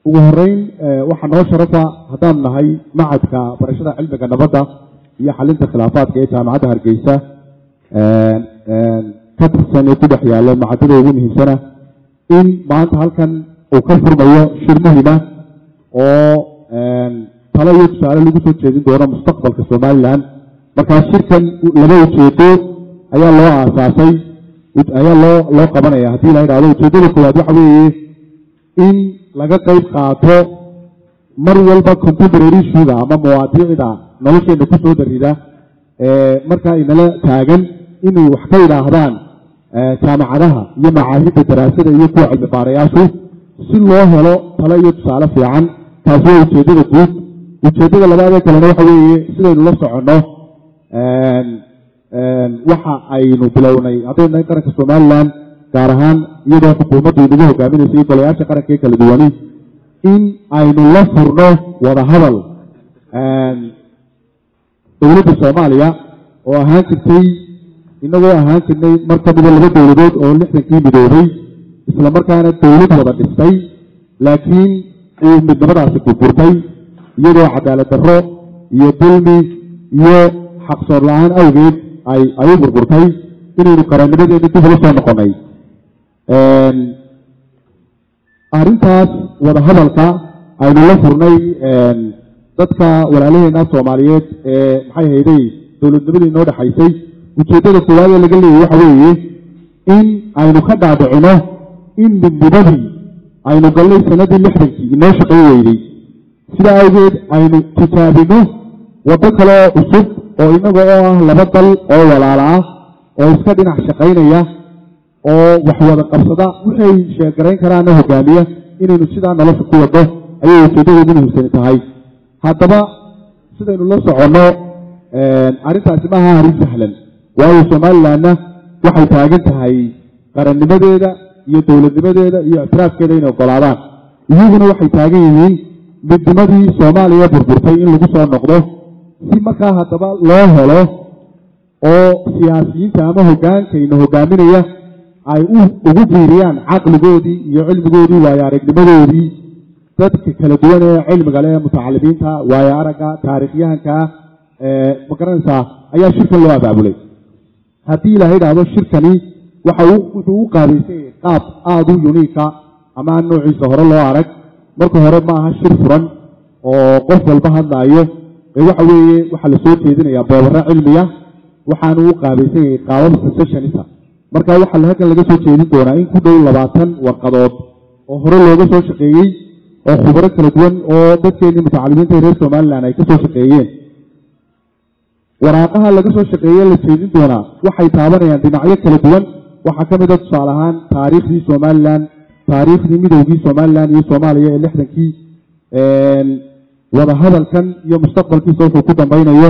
ugu horeyn waxaa noo sharafa haddaan nahay macadka barashada cilmiga nabadda iyo xalinta khilaafaadka ee jaamacadda hargeysa ka tirsan ee ku dhex yaalo macadada ugu muhiimsana in maanta halkan uu ka furmayo shir muhima oo talo iyo tusaale lagu soo jeedin doono mustaqbalka somaliland markaa shirkan laba ujeedo ayaa loo aasaasay ayaa loo qabanaya haddii la idhahdo ujeedada koowaad waxa weeye in laga qayb qaato mar walba contemporary issuega ama mawaadiicda nolosheena ku soo darida markaa inala taagan inay wax ka idhaahdaan jaamacadaha iyo macaahidda daraasada iyo kuwa cilmi baarayaashu si loo helo talo iyo tusaale fiican taasi waa ujeedada guud ujeedada labaad ee kalena waxa weeye sidaynu la soconno waxa aynu bilownay haddaynu nahay qaranka somaliland gaar ahaan iyadoo xukuumaddu inagu hogaaminaysa iyo golayaasha qaranka ee kala duwani in aynu la furno wadahadal dowladda soomaaliya oo ahaan jirtay inagoo ahaan jirnay mar ka mida laba dowladood oo 60kii midoobay isla markaana dowlad wada dhistay laakiin uu midnimadaasi burburtay iyadoo cadaalad darro iyo dulmi iyo xaqsoor la-aan awgeed ay u burburtay inaynu qarannimadeena dib ula soo noqonay arrintaas wadahadalka aynu la furnay dadka walaalaheena soomaaliyeed ee maxay hayday dowladnimadii noo dhexaysay ujeeddada koowaad ee laga leeyahy waxa weeye in aynu ka dhaadhicino in midnimadii aynu gallay sanadii 60kii inoo shaqayn weyday sidaa awgeed aynu tijaabino waddo kale oo cusub oo inaga oo ah laba dal oo walaala ah oo iska dhinac shaqaynaya oo wax wada qabsada waxay sheegarayn karaana hogaamiya inaynu sidaa nolosha ku wado ayay ujeeddada ugu muhiimsani tahay haddaba sidaynu la soconno arrintaasi maaha arrin sahlan waayo somalilandna waxay taagan tahay qarannimadeeda iyo dowladnimadeeda iyo ictiraafkeeda inay ogolaadaan iyaguna waxay taagan yihiin midnimadii soomaaliya burburtay in lagu soo noqdo si markaa haddaba loo helo oo siyaasiyiinta ama hogaankayna hogaaminaya ay ugu biiriyaan caqligoodii iyo cilmigoodii waayo aragnimadoodii dadka kala duwan ee cilmiga leh mutacalimiinta waayo aragga taariikhyahanka magaranaysaa ayaa shirkan loo abaabulay haddii ilaahay idhaahdo shirkani wuxuu u qaabaysay qaab aada u uniika ama aan noociisa hore loo arag marka hore ma aha shir furan oo qof walba hadlaayo waxa weeye waxaa lasoo jeedinayaa boobaro cilmiya waxaanu u qaabaysan yahay qaabab sessionisa marka waxaa halkan laga soo jeedin doonaa in ku dhow 20 warqadood oo hore looga soo shaqeeyey oo khubaro kala duwan oo dadkeenii mutacalimiinta reer somaliland ay ka soo shaqeeyeen waraaqaha laga soo shaqeeye la jeedin doonaa waxay taabanayaan dhinacyo kala duwan waxaa ka mid a tusaale ahaan taariikhdii somaliland taariikhdii midowgii somaliland iyo soomaaliya ee 60kii wadahadalkan iyo mustaqbalkiisa wuxuu ku dambaynayo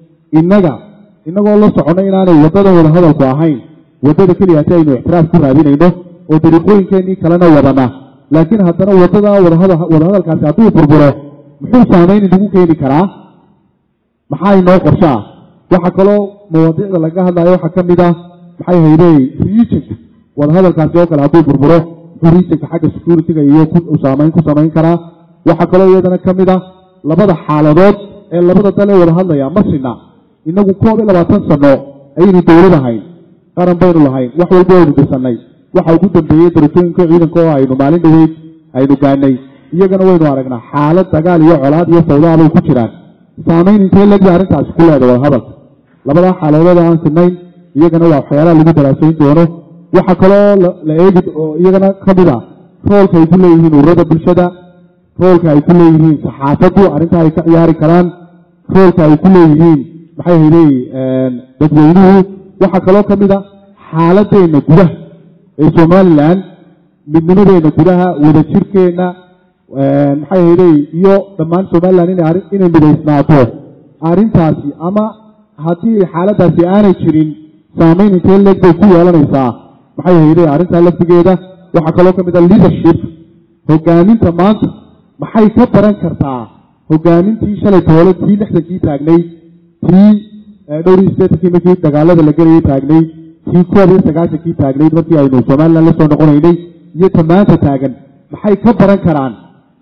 inagoo la socono inaanay waddadan wadahadalku ahayn waddada keliya si aynu ictiraaf ku raadinayno oo dariiqooyinkeenii kalena wadana laakiin haddana waddada wadahadalkaasi hadduu burburo muxuu saamayn inagu keeni karaa maxaa inoo qorsho ah waxaa kaloo mawaadiicda laga hadlayo waxaa ka mid ah maxay haydey regionka wadahadalkaasi oo kale hadduu burburo muxuu regionka xagga securityga iyo saamayn ku samayn karaa waxaa kaloo iyadana ka mid ah labada xaaladood ee labada dal ee wada hadlaya ma sina inagu 21 sano ayaynu dowlad ahayn qaran baynu lahayn wax walba waynu dhisanay waxa ugu dambeeyey darajooyinka ciidanka oo aynu maalin dhaweyd aynu gaanay iyagana waynu aragnaa xaalad dagaal iyo colaad iyo fawda bay ku jiraan saamayn intee leegba arrintaasi ku leedahay wada hadalka labada xaaladood aan sinayn iyagana waa waxyaalaha lagu daraasayn doono waxa kaloo la eegi oo iyagana ka mid ah roolka ay ku leeyihiin ururada bulshada roolka ay ku leeyihiin saxaafaddu arrinta ay ka ciyaari karaan roolka ay ku leeyihiin maxay hayday dadweynuhu waxaa kaloo ka mid a xaaladeenna gudaha ee somaliland midnimadeena gudaha wadajirkeenna maxay hayday iyo dhammaan somaliland inay midaysnaato arrintaasi ama haddii xaaladdaasi aanay jirin saamayn intee leeg bay ku yeelanaysaa maxay hayday arrintaa laftigeeda waxaa kaloo ka mid a leadership hogaaminta maanta maxay ka baran kartaa hogaamintii shalay toole tii 60kii taagnayd tii dhowr iyo 80kii markii dagaalada la gelayay taagnayd tii 19kii taagnayd markii aynu somaliland la soo noqonaynay iyo tamaanta taagan maxay ka baran karaan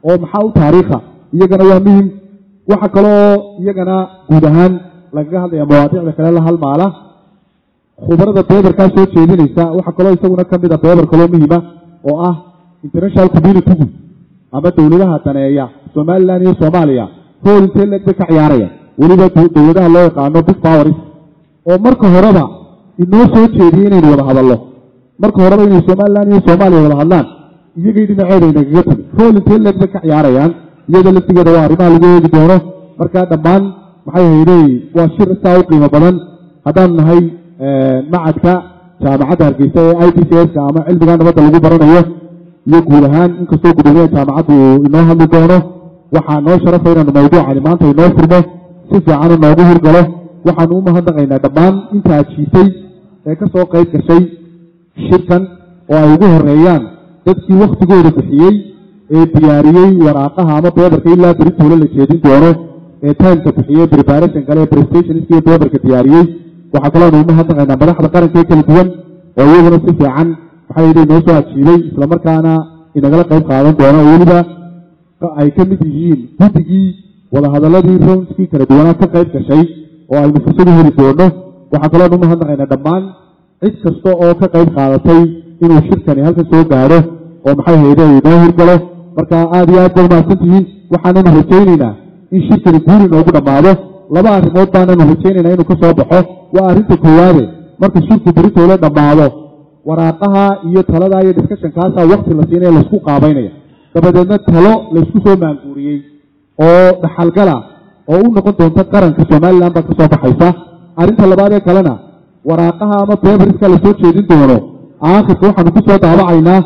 oo maxaa u taariikha iyagana waa muhim waxa kale oo iyagana guud ahaan lagaga hadlaya mawaadiicda kale la halmaala khubarada beebarkaa soo jeedinaysa waxa kaloo isaguna ka mid a beebar kaloo muhiima oo ah international community-gu ama dowladaha daneeya somaliland iyo soomaaliya hool intee leeg bay ka ciyaaraya weliba dowladaha loo yaqaano big powers oo marka horeba inoo soo jeediyey inaynu wada hadallo marka horeba inay somaliland iyo soomaaliya wada hadlaan iyagay dhinaceeda inagaga timi hool intee leeg bay ka ciyaarayaan iyada laftigeeda waa arrimaha lagu eegi doono markaa dhammaan maxay haydey waa shir saa u qiimo badan haddaan nahay macadka jaamacadda hargeysa ee i t c s-ka ama cilmiga nabadda lagu baranayo iyo guud ahaan inkastoo gudoomiyaha jaamacaddu uu inoo hadli doono waxaa noo sharafa inaanu mawduucani maanta inoo furmo si fiican u noogu hirgalo waxaanu u mahadnaqaynaa dhammaan inta ajiisay ee ka soo qayb gashay shirkan oo ay ugu horeeyaan dadkii waktigooda bixiyey ee diyaariyey waraaqaha ama beebarka ilaa beritoole la jeedin doono ee timeka bixiyey preparation kale ee prestationsk iyo beebarka diyaariyey waxaa kaloonu u mahadnaqaynaa madaxda qaranka ee kala duwan oo iyaguna si fiican maxaa yidhi noo soo ajiibay islamarkaana inagala qayb qaadan doono oo weliba ay ka mid yihiin guddigii wadahadaladii roundskii kala duwanaa ka qayb gashay oo aynu fursad u heli doono waxaa kaloonu umahadnaqaynaa dhammaan cid kasta oo ka qayb qaadatay inuu shirkani halkan soo gaadho oo maxay hayde inoo hirgalo marka aada iyo aad ba umahadsan tihiin waxaananu rajaynaynaa in shirkani guul inoogu dhammaado laba arrimood baananu rajaynaynaa inuu ka soo baxo waa arrinta koowaade marka shirku beritoole dhammaado waraaqaha iyo taladaa iyo discussionkaasaa wakti la siinaya laysku qaabaynaya dabadeedna talo laysku soo maanguuriyey oo dhaxalgala oo u noqon doonta qaranka somaliland baa ka soo baxaysa arrinta labaad ee kalena waraaqaha ama beebariska lasoo jeedin doono aakhirka waxaanu ku soo daabacaynaa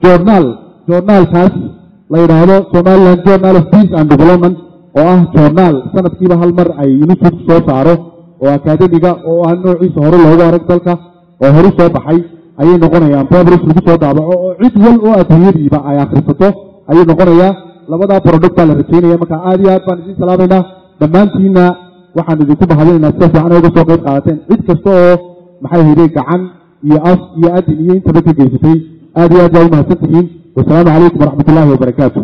journaalkaas la yidhaahdo somaliland journal of peace and development oo ah journaal sanadkiiba hal mar ay institute soo saaro oo akademiga oo aan noociisa hore loogu arag dalka oo horu soo baxay ayay noqonayaan bebaris lagu soo daabaco oo cid wal oo adduunyadiiba ay akhrisato ayuu noqonayaa labadaa product baa la rajaynaya marka aada iyo aad baan idiin salaamaynaa dhammaantiinna waxaan idinku mahadinaynaa sida fiican uga soo qayb qaadateen cid kasta oo maxay hayday gacan iyo af iyo adin iyo intaba ka geysatay aada iyo aad baa u mahadsan tihiin wasalaamu calaykum waraxmat ullaahi wabarakaatu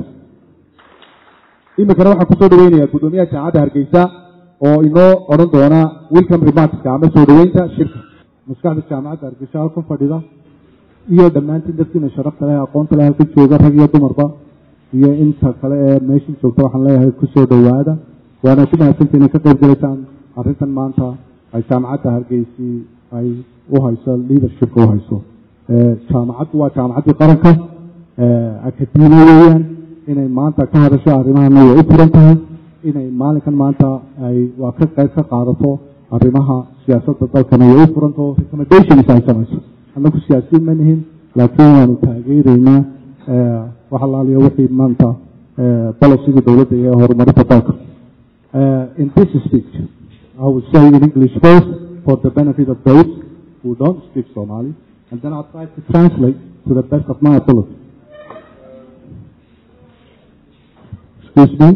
iminkana waxaan kusoo dhaweynayaa guddoomiyaha jaamacadda hargeysa oo inoo odhan doona welcome remarkska ama soo dhaweynta shirka maskaxda jaamacadda hargeysa halka fadhida iyo dhammaantiin dadkiina sharafta leh aqoonta leh halka jooga rag iyo dumarba iyo inta kale ee meesha joogta waxaan leeyahay kusoo dhowaada waana ku mahadsantii inay ka qayb galaysaan arrintan maanta ay jaamacadda hargeysi ay u hayso leadershipka u hayso jaamacaddu waa jaamacaddii qaranka akademiya weeyaan inay maanta ka hadasho arrimahana way u furan tahay inay maalinkan maanta ay waa ka qayb ka qaadato arrimaha siyaasadda dalkana way u furantaho recommendations ay samayso annagu siyaasiyiin ma nihin laakiin waanu taageeraynaa wax allaaliyo wixii maanta policyga dowladda iyo horumarinta dalka in this speech I will say in English first for the benefit of those who don't speak Somali and then I'll try to translate to the best of my ability. Excuse me.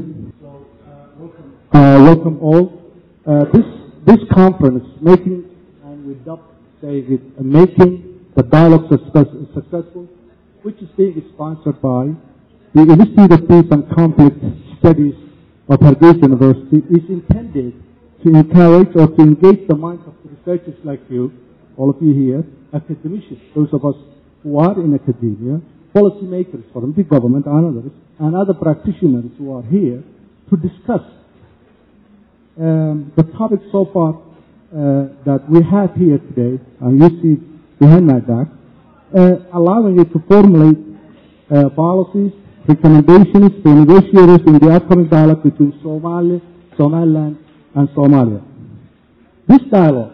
Welcome all. This conference, making, and without saying it, making the dialogue successful, which is being sponsored by the Institute of Peace and Conflict Studies of Hargeisa University, is intended to encourage or to engage the minds of researchers like you, all of you here, academicians, those of us who are in academia, policymakers from the government and others, and other practitioners who are here to discuss the topic so far that we have here today, and you see behind my back, allowing it to formulate policies, recommendations to negotiators in the upcoming dialogue between Somaliland and Somalia. This dialogue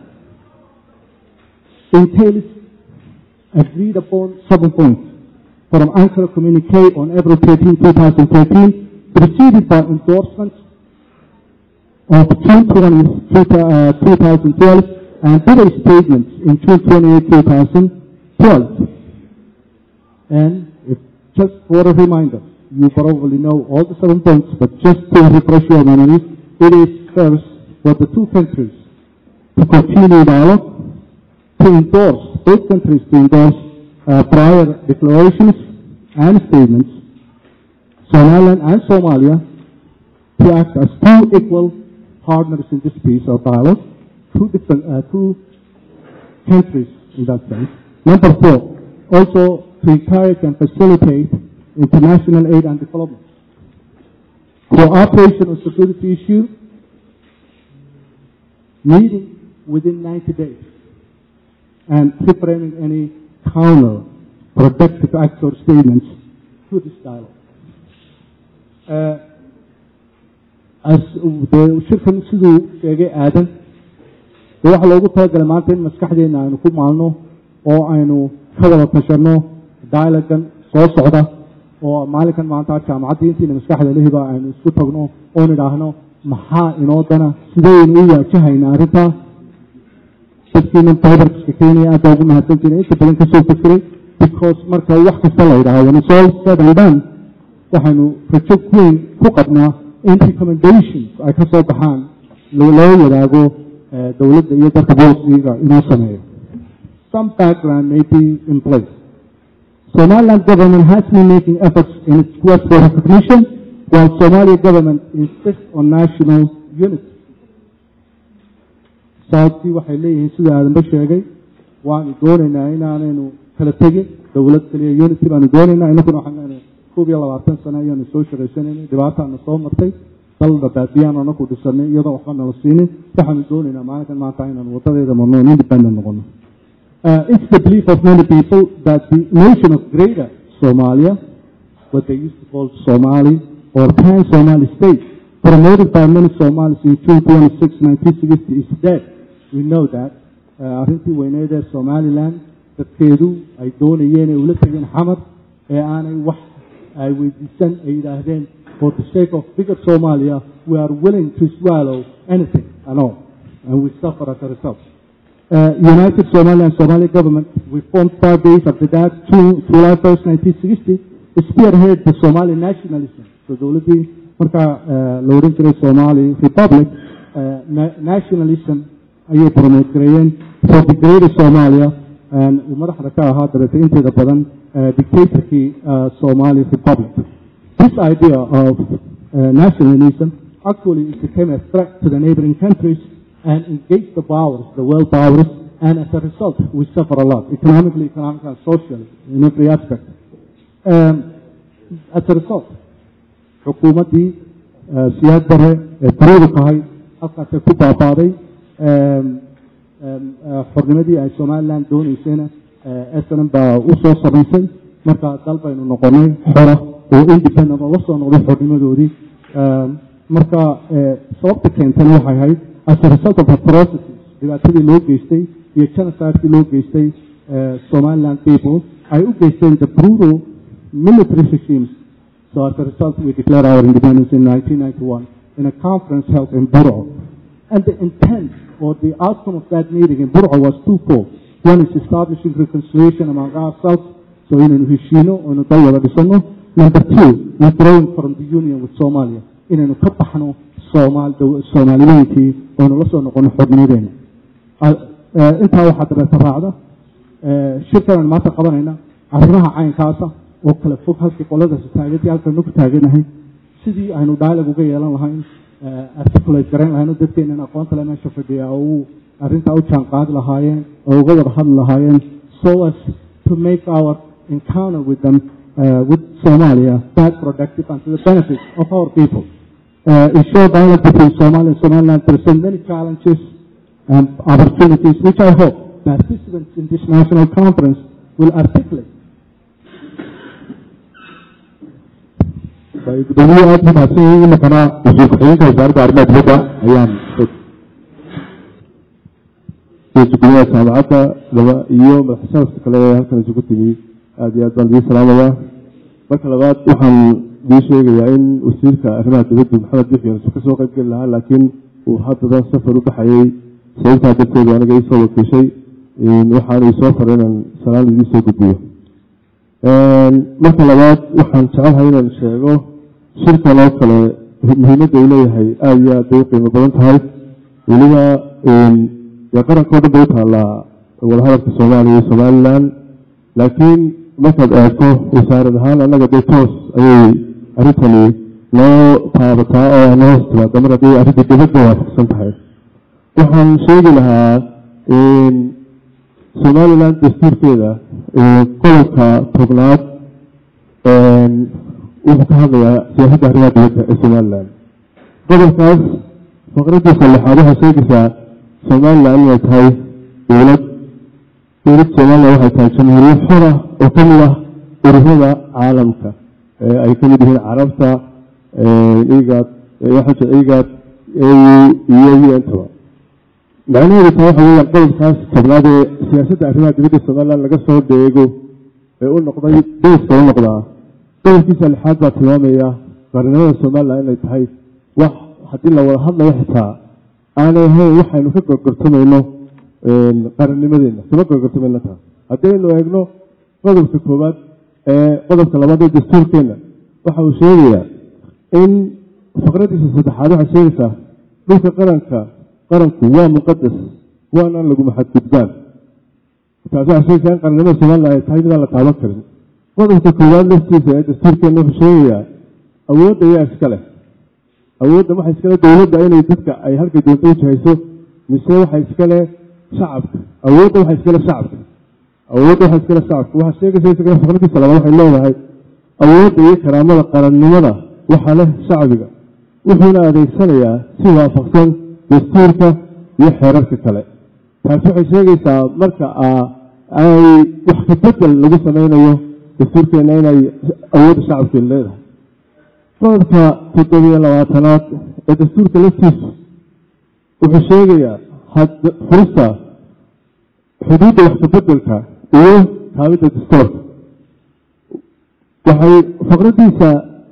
entails agreed upon 7 points from Ankara Communique on April 13, 2013, preceded by endorsements of June 2012 and other statements in June 28, 2012. And just for a reminder, you probably know all the 7 points, but just to refresh your memories, it is first for the two countries to continue dialogue, to endorse, both countries to endorse prior declarations and statements. Somaliland and Somalia to act as two equal partners in this peace or dialogue, two countries in that sense. Number 4, also to encourage and facilitate international aid and development. Cooperation on security issues, meeting within 90 days, and preparing any counter-productive acts or statements to this dialogue. As the shirkan siduu sheegay aadan waxa loogu talagalay maanta in maskaxdeena aynu ku maalno oo aynu ka wada tashano dialogan soo socda oo maalinkan maanta jaamacadda intiina maskaxda lehiba aynu isku tagno oo nidhaahno maxaa inoo dana sidaynu u waajahaynaa arrintaa dadkiina tababarkiska keenaya aad baa ugu mahadsantiina inta badan kasoo fikiray because marka wax kasta la yidhaahdo when it's all said and done waxaynu rajo weyn ku qabnaa in recommendations ay ka soo baxaan loo wadaago dowladda iyo dadka booliska inoo sameeyo. Some background may be in place. Somaliland government has been making efforts in its quest for recognition, while Somali government insists on national unity. Saadkii waxay leeyihiin sida aadanba sheegay waanu doonaynaa inaanaynu kala tegin dowlad kaliya unity baanu doonaynaa inaguna waxaan 22 sano ayaanu soo shaqaysanaynay dhibaataana soo martay dalda baadiyaan anaku dhisanay iyadoo waxba nala siinin waxaanu doonaynaa maalinkan maanta inaanu wadadeeda marno independent noqono. It's the belief of many people that the notion of greater Somalia, what they used to call Somali or pan-Somali state, promoted by many Somalis in June 26, 1960 is dead. We know that. Arrintii weyneed ee Somaliland dadkeedu ay doonayeen ay ula tageen xamar ee aanay wax ay weydiisan ay yidhaahdeen for the sake of bigger Somalia we are willing to swallow anything and all and we suffer as a result. United Somalia and Somali government, we formed 5 days after that, July 1st, 1960, spearheaded the Somali nationalism. So dowladii marka la oran jiray Somali Republic nationalism ayay promote gareeyeen for the greater Somalia and madaxda ka ahaa dabeetay inteeda badan dictatorkii Somali Republic. This idea of nationalism actually became a threat to the neighboring countries and engaged the powers, the world powers, and as a result, we suffer a lot, economically, and socially, in every aspect. As a result, xukuumaddii siyaad bare ee dariiqu tahay halkaasay ku baabaaday xornimadii ay Somaliland doonaysayna SNM baa u soo samaysay marka dal baynu noqonay xora oo independent oo la soo noqday xornimadoodii marka sababta keentana waxay ahayd as a result of the processes dhibaatadii loo geystay iyo genocidekii loo geystay Somaliland people ay u geysteen the brutal military regimes. So as a result we declared our independence in 1991 in a conference held in Bur'o. And the intent or the outcome of that meeting in Bur'o was twofold. One is establishing reconciliation among ourselves, so in heshino or in dawada dhisano. Number 2, withdrawing from the union with Somalia inaynu ka baxno Soomaaliyeenkii oo nala soo noqono xornimadeena. Intaa waxaa dabeeta raacda shirkan maanta qabanayna arrimaha caynkaasa oo kala fog halkii qoladaasi taageertii halkan ku taaganahay sidii aynu dialogue uga yeelan lahayn articulate garan lahayn dadkeenana aqoonta leh meesha fadhiya oo arrintaa u jaan qaadi lahaayeen oo uga wada hadli lahaayeen so as to make our encounter with them with Somalia that productive and to the benefit of our people. Ensure dialogue between Somalia and Somaliland present many challenges and opportunities which I hope participants in this national conference will articulate. gudoomiye aad mahadsan yihiin markana wasiir ku-xigeenka wasaaradda arrimaha dibadda ayaan gudoomiyaha jaamacadda iyo madaxshaafka kale ee halkan isugu timi aad iyo aad baan idiin salaamayaa. marka labaad waxaan idiin sheegayaa in wasiirka arrimaha dibadda maxamed bixiyaan isu ka soo qayb geli lahaa laakiin uu haddadan safar u baxayay sababtaa darteedu aniga ii soo wakiishay waxaana ii soo faray inaan salaan idiin soo gudbiyo. marka labaad waxaan jecelahay inaan sheego shirkan oo kale muhiimadda uu leeyahay aad iyo aad bay u qiimo badan tahay weliba qarankao dhan bay u taallaa wadahadalka Soomaaliya iyo Somaliland laakiin markaad eegto wasaarad ahaan annaga dee toos ayay arrintani noo taabataa oo noo hoos timaada mar haddii arrinta dibadda waafaqsan tahay. waxaan sheegi lahaa somaliland dastuurkeeda qodobka 10aad wuxuu ka hadlayaa siyaasadda arrimaha dibadda ee somaliland. qodobkaas faqradiisa lixaad waxay sheegaysaa somaliland inay tahay dowlad somaliland waxay tahay jamhuuriyad xora oo ka mid ah ururada caalamka ay ka mid yihiin carabta igaad igaad iyo intaba. macnaheedu taa waxa weeyaan qodobkaas 10aad ee siyaasadda arrimaha dibadda somaliland laga soo deego ee u noqday deyska u noqdaa. qodobkiisa lixaad baa tilmaamaya qarnimada somaliland inay tahay wax haddii la wada hadlayo xitaa aanay ahayn waxaynu ka gorgortamayno qarannimadeena kama gorgortamayno taa. haddaynu eegno qodobka koowaad qodobka labaad ee dastuurkeena waxa uu sheegayaa in faqradiisa saddexaad waxay sheegaysaa dhulka qaranku waa muqadas waanaan laguma xadgudbaan. taasi waxay sheegaysaa in qarannimada somaliland ay tahay midaan la taaban karin. qodobka koowaad laftiisa ee dastuurkeena wuxuu sheegayaa awoodda ayaa iska leh. awoodda waxay iska leh dowladda inay dadka ay halkay doonto u jahayso mise waxay iska leh shacabka. awoodda waxay iska leh shacabka. waxaa sheegaysa isagana faqradiisa labaad waxay leedahay awoodda iyo karaamada qarannimada waxaa leh shacbiga wuxuuna adeegsanayaa si waafaqsan dastuurka iyo xeerarka kale. taasi waxay sheegaysaa marka ay wax ka bedel lagu sameynayo dastuurkeena inay awoodda shacabkeena leedahay. qodobka 27aad ee dastuurka laftiisu wuxuu sheegayaa furista xuduudda wax ka bedelka iyo taabidda dastuurka. waxay faqradiisa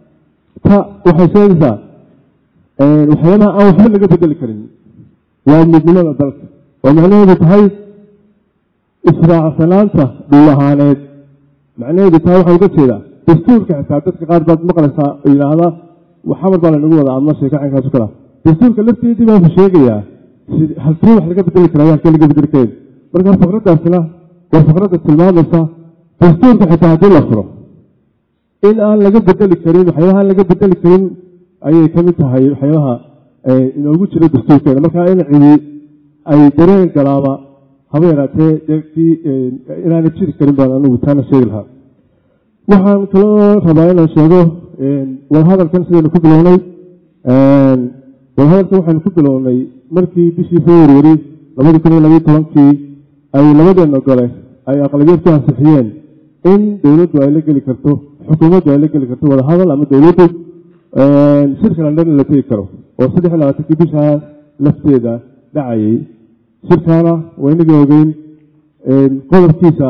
waxay sheegaysaa waxyaalaha aan waxba laga bedeli karin waa midnimada dalka oo macnaheedu tahay israacsanaanta dhul ahaaneed. macnaheedu tahay waxaa uga jeedaa dastuurka xitaa dadka qaar baad maqlaysaa oo yidhaahda xamar baa lanagu wadaa ama sheekacankaasu kala. dastuurka lafteedii baa wuxuu sheegayaa halkee wax laga bedeli karaa halkee laga bedeli karin. marka faqradaasina waa faqradda tilmaamaysa dastuurka xitaa haddii la furo in aan laga bedeli karin waxyaabaha aan laga bedeli karin ayay ka mid tahay waxyaabaha inoogu jira dastuurkeena. marka in cidi ay dareen galaaba haba yaraatee inaanay jiri karin baan anigu taana sheegi lahaa. waxaan kaloo rabaa inaan sheego wadahadalkan sidaynu ku bilownay. wadahadalkan waxaynu ku bilownay markii bishii February 2012 ay labadeena gole ay aqlabiyad ku ansixiyeen in dowladdu ay la geli karto xukuumaddu ay la geli karto wadahadal ama dowladdu shirka London la tegi karo oo 23 bisha lafteeda dhacayay. shirkaana waynagii ogeyn qodobkiisa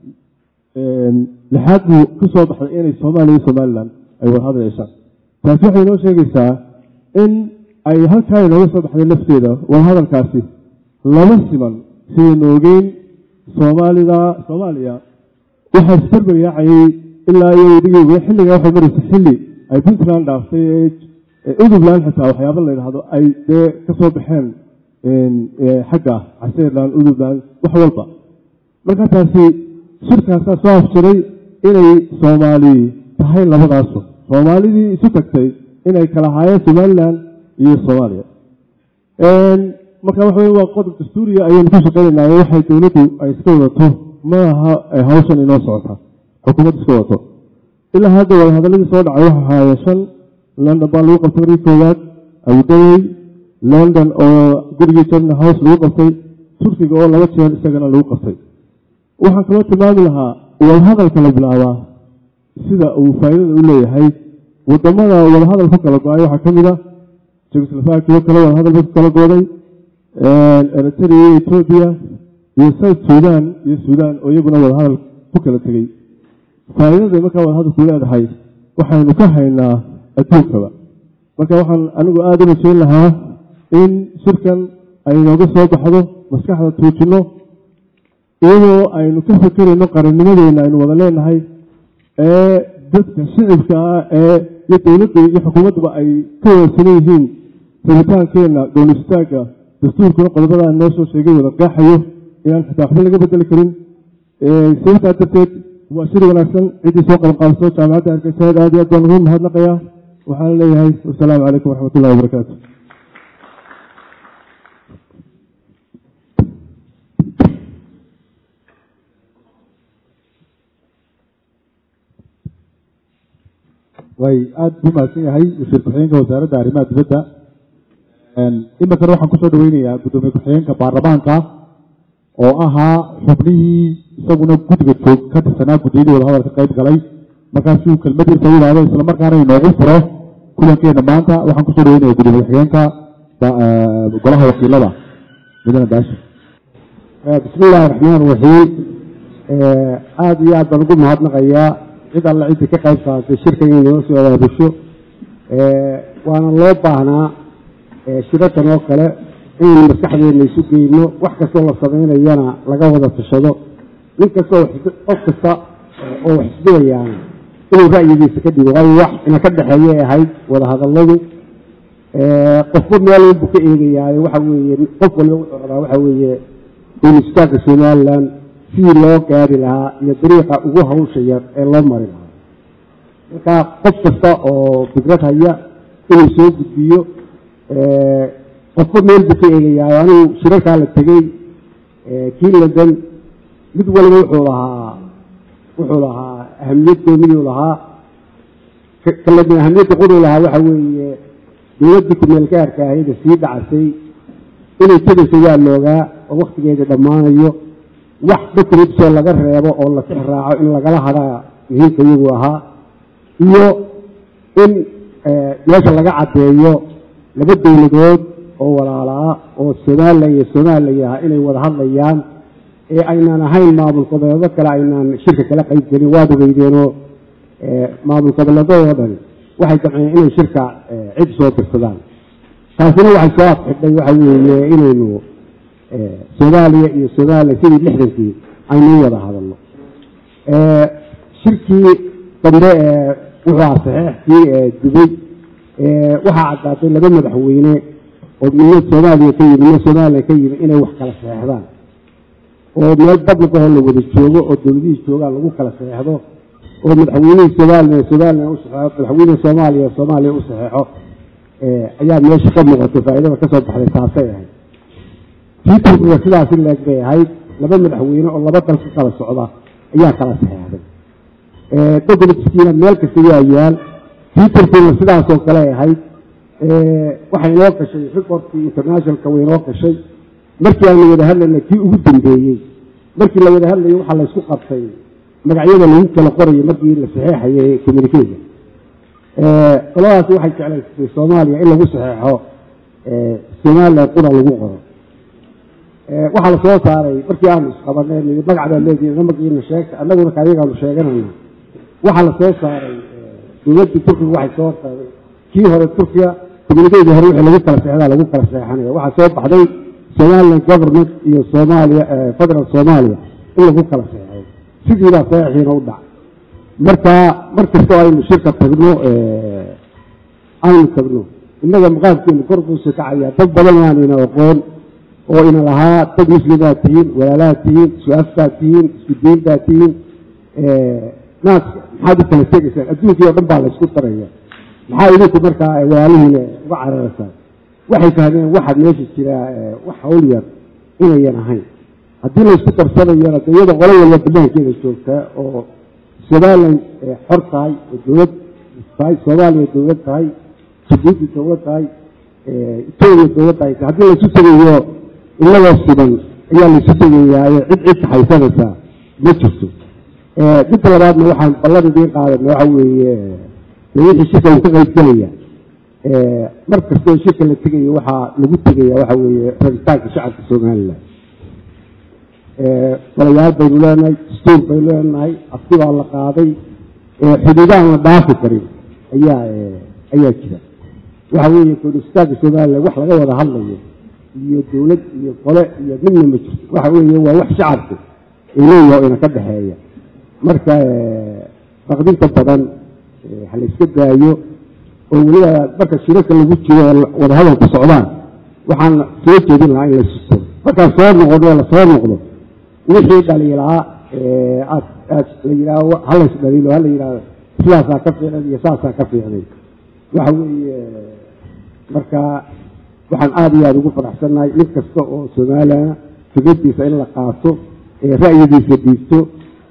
lixaad buu ku soo baxday inay Soomaaliya iyo Somaliland ay wadahadal yeeshaan. taasi waxay noo sheegaysaa in ay halkaa inooga soo baxday lafteeda wadahadalkaasi lama siman sidaynu ogeyn. Soomaaliya waxaa isbarbaryaacayay ilaa iyo wedigii xilligaa waxay maraysa xilli ay Puntland dhaaftay Udubland xitaa waxyaaba la yidhaahdo ay dee ka soo baxeen xagga Caseerland Udubland wax walba. marka taasi shirkaasaa soo afjiray inay Soomaali tahay labadaasu. Soomaalidii isu tagtay inay kala haayeen Somaliland iyo Soomaaliya. marka waxa weeye waa qodob dastuuriga ayaynu ku shaqaynaynaa waxay dowladdu ay iska wadato maaha hawshan inoo socota xukuumaddu iska wadato. ilaa hadda wadahadaladii soo dhacay waxa haayashan London baa lagu qabtay markii koowaad, Abu Dhabi, London oo gurigii Chatham House lagu qabtay, Turkiga oo 2 jeer isagana lagu qabtay. waxaan kaloo tilmaami lahaa wadahadalka la bilaabaa sida uu faa'iidada u leeyahay. wadamada wadahadal ku kala go'ay waxaa ka mid ah Czechoslovakia kala wadahadal ku kala gooday, Eritrea iyo Ethiopia iyo South Sudan iyo Sudan oo iyaguna wadahadal ku kala tegay. faa'iidada markaa wadahadal ku leedahay waxaynu ka haynaa adduunkaba. marka waxaan anigu aad u rajaynayaa lahaa in shirkan ay nooga soo baxdo maskaxda tuujino iyadoo aynu ka fakerayno qarannimadeena aynu wada leenahay dadka shicibka iyo dowladda iyo xukuumadduba ay ka wadasan yihiin rabitaankeena gool istaaga dastuurkuna qodobada noo soo sheegay wada qaaxayo inaan xitaa waxba laga bedeli karin. sababtaa darteed وأشير ونحسن عيدي سوق القاصة جامعة الكساد هذه أدوانهم هذا لقيا وحال لي هاي والسلام عليكم ورحمة الله وبركاته. way aad u mahadsan yahay wasiir ku-xigeenka wasaaradda arrimaha dibadda imika waxaan kusoo dhaweynayaa guddoomiye ku-xigeenka baarlamaanka oo ahaa xubnihii isaguna guddiga joog ka tirsanaa guddiyadii wadahadal ka qayb galay markaasuu kelmadiisa yidhaahdo isla markaana inoogu furo kulankeena maanta waxaan kusoo dhaweynaya guddoomiye ku-xigeenka golaha wakiilada mudane baashir. bismi illaahi raxmaan raxiim aada iyo aad baan ugu mahadnaqayaa cid alla ciddii ka qayb qaadatay shirkan inoo soo abaabusho waana loo baahnaa shirarkan oo kale inaynu maskaxdeena isu geyno wax kastoo la samaynayana laga wada tashado nin kastoo qof kasta oo wax isduwayaana inuu ra'yigiisa ka dhigo waayo wax ina ka dhexeeyay ahayd wadahadalladu qofba meel walbu ka eegayaayo waxa weeye qof walba wuxuu rabaa waxa weeye dowlad-istaanka somalilan sidii loo gaari lahaa iyo dariiqa ugu hawsha yar ee loo mari lahaa marka qof kasta oo fikrad haya inuu soo gudbiyo qofba meel buu ka eegayaayo anigu shirarkaa la tegey kii ladan mid waliba wuxuu lahaa ahamiyad gooniduu lahaa kaladin ahamiyadda qoduu lahaa waxa weeye dowladdii ku-meel gaarka ahayda sii dhacasay inay tegayso waa loogaa oo waktigeeda dhammaanayo wax bakribsoo laga reebo oo la tix raaco in lagala hadhaa muhiimka iyagu ahaa iyo in meesha laga caddeeyo laba dowladood oo walaalaa oo somalilan iyo somaliya ah inay wada hadlayaan ee aynaan ahayn maamul goboleedo kale aynaan shirka kala qayb gelin waad ogeydeenoo maamul goboleedadoo dhan waxay damceen inay shirka cid soo dirsadaan taasina waxay soo afxidhay waxa weeye inaynu soomaaliya iyo somaliya sidii lixdankii aynu wada hadalno shirkii dambe wuxuu aha saxeixkii dubay waxaa caddaatay laba madaxweyne oo midna soomaaliya ka yimi midna somaliya ka yimi inay wax kala saxeixdaan oo meel babliqahoo la wada joogo oo dowladihii joogaan lagu kala saxeixdo oo madaxweynihii somaliya somaliya u saxeixo madaxweynihii soomaaliya u saxeixo ayaa meesha ka muuqatay faa'iidada ka soo baxday taasay ahayd tii turkiga sidaasi leeg bay ahayd laba madaxweyne oo laba dal ka kala socda ayaa kala saxeixday documentskiina meel kasta waa yaal tii turkiga sidaasoo kale ahayd waxay inoo gashay rikorkii internationalka way inoo gashay markii aanu wada hadlayna kii ugu dambeeyey markii la wada hadlayay waxaa laysku qabtay magacyada lagu kala qorayo markii la saxeexayay communikega qoladaasi waxay jeclaysatay soomaaliya in lagu saxeexo somalilan qura lagu qoro waxaa la soo saaray markii aanu isqabanay magac baa leedihi magaciina sheegta annaguna kaayagaanu sheeganayna waxaa la soo saaray dowladdii turkiga waxay soo saaray kii hore turkiya communikeedii hore wixii lagu kala seexdaa lagu kala seexanaya waxaa soo baxday somaliland government iyo soomaaliya federal soomaaliya in lagu kala seexay sidiibaa saxiixiina u dhac marka mar kastoo aynu shirka tagno innaga maqaamkeenu kor buusa kacayaa dad badan aanayna aqoon oo ina lahaa dad muslimaad tihiin walaalaad tihiin su-aafbaad tihiin isku diin baad tihiin naas maxaad u kala tegaysaan adduunkii oo dhan baa laysku daraya maxaa idinku markaa walaalihiina uga cararaysaan waxay fahmeen waxaad meesha jiraa wax hawl yar inayan ahayn haddii laysku darsanayana de iyada qolo walba banaankeeda joogtaa oo somaliland xor tahay oo dowlad tahay soomaaliya dowlad tahay jabuuti dowlad tahay etoobiya dowlad tahay haddii laysu tegayo inagoo siban ayaa laysu tegayaayo cid kaxaysanaysaa ma jirto midka labaadna waxaan ballan idiin qaadana waxa weeye wixii shirka uu ka qayb gelaya mar kastoo shirka la tegayo waxaa lagu tegaya waxa weeye rabitaanka shacabka somaliland walayaal baynu leenahay dastuur baynu leenahay afti baa la qaaday xuduudaan la dhaafi karin ayaa jira waxa weeye kordhistaanka somaliland wax laga wada hadlayo iyo dowlad iyo qole iyo midna ma jirto waxa weeye waa wax shacabku ileeyaho ina ka dhexeeya marka baqdinta badan ha la iska daayo oo weliba marka shirarka lagu jiro wadahadalku socdaan waxaan soo jeedin lahaa in la susto markaan soo noqono la soo noqdo wixii dhaliilaa la yidhaaho halays dhaliilo hala yidhahdo sidaasaa ka fiicnay iyo saasaa ka fiicnay waxa weeye marka waxaan aada iyo aada ugu faraxsannahay nin kasta oo Soomaaliya fikradiisa in la qaato ra'yigiisa dhiibto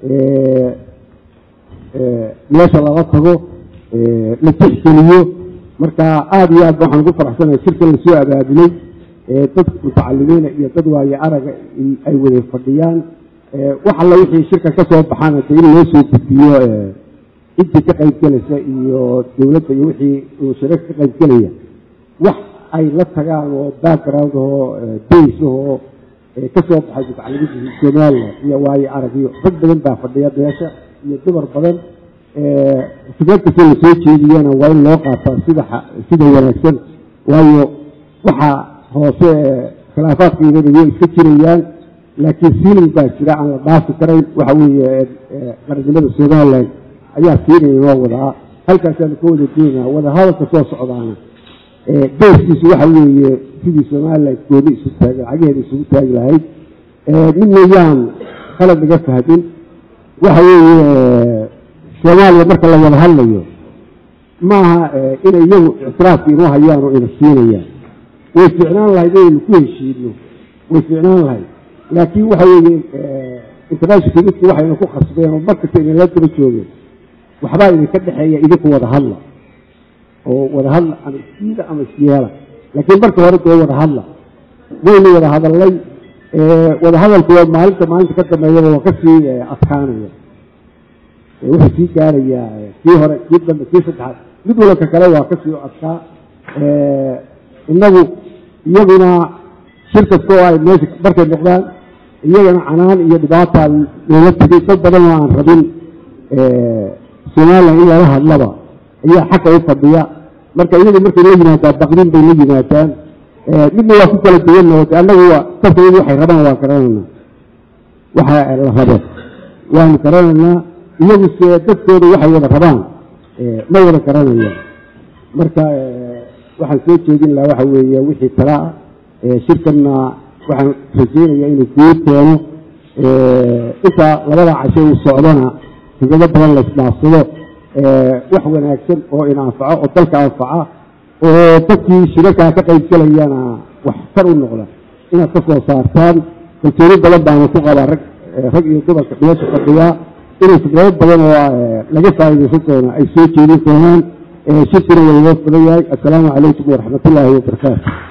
meesha laga tago la tixgeliyo marka aada iyo aad waxaan ugu faraxsanahay shirkan la soo abaabulay dad mutacalimiina iyo dad waaye araga ay wada fadhiyaan wax alla wixii shirka ka soo baxaana in loo soo gudbiyo intii ka qaybgalaysa iyo dowladda iyo wixii uu shirka ka qaybgalaya wax ay la tagaan oo background oo base oo ka soo baxay mutacalimiinta Soomaaliya iyo waaye aragyo dad badan baa fadhiya meesha iyo dumar badan fikirka la soo jeediyana waa in loo qaataa sida wanaagsan waayo waxa hoose khilaafaadkeeda way iska jirayaan laakiin siilin baa jira aan la dhaafi karayn waxa weeye qaranimada Soomaaliland ayaa siinaya inoo wadaa halkaasaan ka wada doonaa wada hadalka soo socdaana beeskiisu waxa weeye sidii Soomaaliland gooni isu taagay cageeda isugu taagi lahayd midna yaan qalad laga fahmin waxa weeye Soomaaliya marka la wada hadlayo maaha inay iyagu ictiraafka inuu hayaan oo ina siinayaan way fiicnaan lahayd inaynu ku heshiino way fiicnaan lahayd laakiin waxa weeye international community waxayna ku khasbeen oo markasta inay la daba joogeen waxbaa idinka dhexeeya idinku wada hadla oo wada hadla ama siida ama siyaala laakiin marka hore dee wada hadla waynu wada hadalay wada hadalku waa maalinta ka dambeeyaba waa kasii adkaanaya wuxuu sii gaarayaa kii hore kii dambe kii saddexaad mid walba kale waa kasii adkaa iyaguna shirkadka oo ay meesha markay noqdaan iyagana canaan iyo dhibaata loola tegay dad badan oo aan rabin Soomaaliya in lala hadlaba ayaa xaqa u fadhiya marka iyagu markay la yimaadaan baqdin bay la yimaadaan midna waa ku kala duwan oo annagu dadkaygu waxay rabaan waa garanayna waxa la rabo waan garanayna iyagu dadkooda waxay wada rabaan ma wada garanayaan marka waxaan soo jeedin lahaa waxa weeye wixii talaa shirkanna waxaan rajeynayaa inuu guud keeno inta labada casho uu socdona fikrado badan la isdhaafsado wax wanaagsan oo inanfaco oo dalka anfaca oo dadkii shirarkaa ka qaybgalayana wax tar u noqda inaad ka soo saartaan kalsooni badan baana ku qabaa rag iyo dumarka meesha fadhiyaa inay fikrado badan oo laga faa'iidaysan doono ay soo jeedin doonaan shirkina waa inoo fulan yahay assalaamu calaykum waraxmatullaahi wabarakaatu